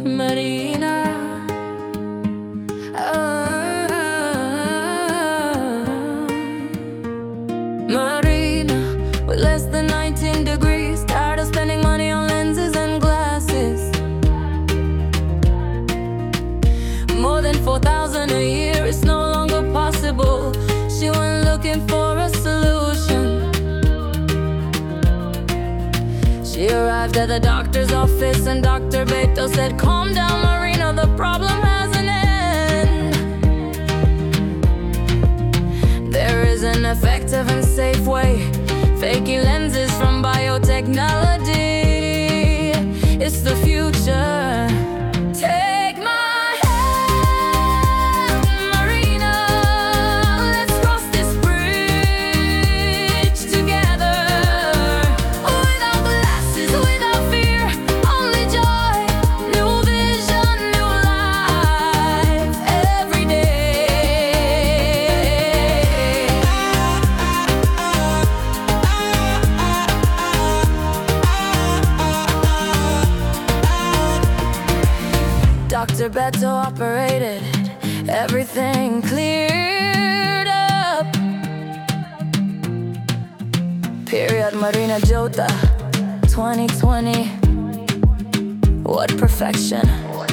Marina. Marina, with less than 19 degrees, tired of spending money on lenses and glasses. More than 4,000 a year, it's no longer possible. She went looking for a solution. She arrived at the doctor's office and Dr. Beto said, "Calm down, Marina, the problem has an end. There is an effective and safe way, faking lenses from biotechnology. It's the future. Take my hand, Marina. Let's cross this bridge together. Without glasses, without fear, only joy. New vision, new life every day." Dr. Beto operated, everything cleared up. Period, Marina Jota, 2020. What perfection.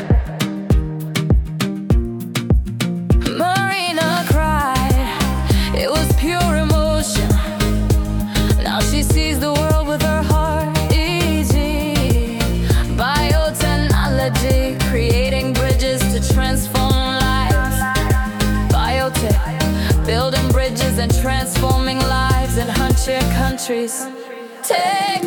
Marina cried, it was pure emotion. Now she sees the world with her heart easy. Biotechnology, creating bridges to transform lives. Biotech, building bridges and transforming lives in 100 countries. Take